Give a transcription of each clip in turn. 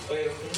Поехали.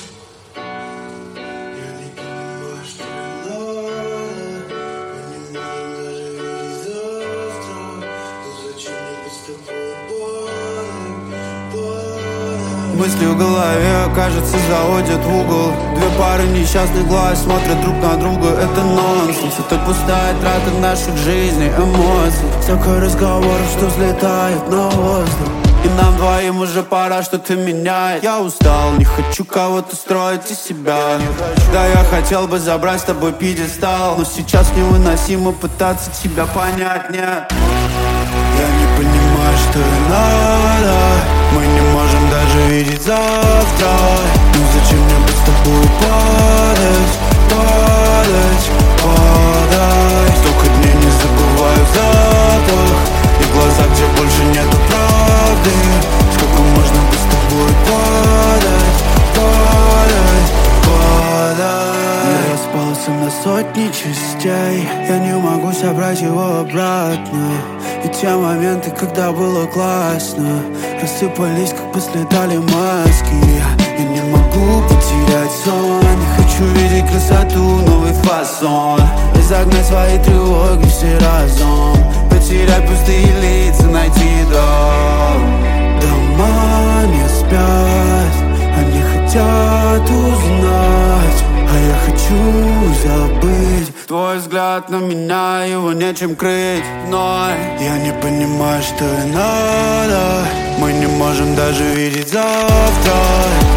Мысли в голове, кажется, заводят в угол. Две пары несчастных глаз смотрят друг на друга. Это нонсенс, это пустая трата наших жизней, эмоций. Столько разговоров, что взлетает на воздух. И нам двоим уже пора что-то менять. Я устал, не хочу кого-то строить из себя. Да, я хотел бы забрать с тобой пьедестал, но сейчас невыносимо пытаться тебя понять, нет. Я не понимаю, что и надо. Мы не можем даже видеть завтра. Ну зачем мне быть с тобой падать, падать, падать? Столько дней не забываю запах и глаза, где больше нету правды. Сколько можно быть с тобой падать, падать, падать? Я распался на сотни частей. Я не могу собрать его обратно. И те моменты, когда было классно, рассыпались, как бы слетали маски. Я не могу потерять сон. Не хочу видеть красоту, новый фасон. И загнать свои тревоги все разом. Потерять пустые лица, найти дом. Дома не спят, они хотят узнать, а я хочу забыть. Твой взгляд на меня, его нечем крыть. Но я не понимаю, что и надо. Мы не можем даже видеть завтра.